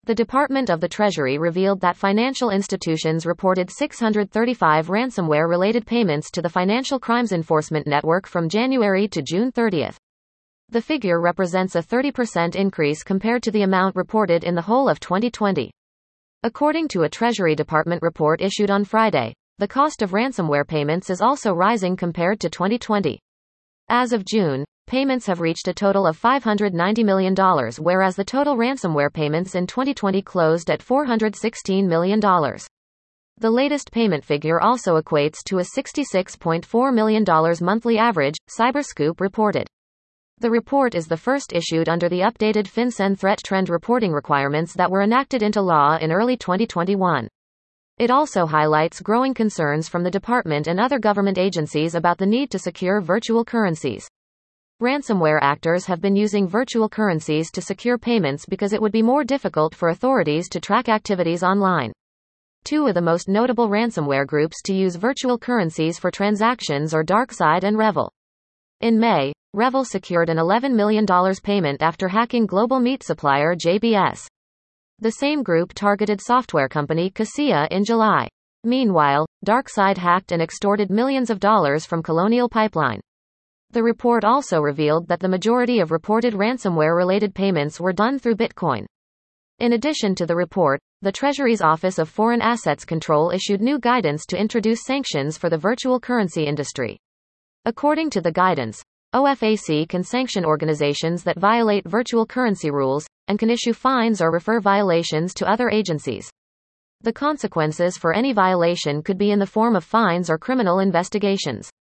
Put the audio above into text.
The Department of the Treasury revealed that financial institutions reported 635 ransomware-related payments to the Financial Crimes Enforcement Network from January to June 30. The figure represents a 30% increase compared to the amount reported in the whole of 2020. According to a Treasury Department report issued on Friday, the cost of ransomware payments is also rising compared to 2020. As of June, payments have reached a total of $590 million, whereas the total ransomware payments in 2020 closed at $416 million. The latest payment figure also equates to a $66.4 million monthly average, Cyberscoop reported. The report is the first issued under the updated FinCEN threat trend reporting requirements that were enacted into law in early 2021. It also highlights growing concerns from the department and other government agencies about the need to secure virtual currencies. Ransomware actors have been using virtual currencies to secure payments because it would be more difficult for authorities to track activities online. Two of the most notable ransomware groups to use virtual currencies for transactions are DarkSide and Revel. In May, Revel secured an $11 million payment after hacking global meat supplier JBS. The same group targeted software company Kaseya in July. Meanwhile, DarkSide hacked and extorted millions of dollars from Colonial Pipeline. The report also revealed that the majority of reported ransomware-related payments were done through Bitcoin. In addition to the report, the Treasury's Office of Foreign Assets Control issued new guidance to introduce sanctions for the virtual currency industry. According to the guidance, OFAC can sanction organizations that violate virtual currency rules, and can issue fines or refer violations to other agencies. The consequences for any violation could be in the form of fines or criminal investigations.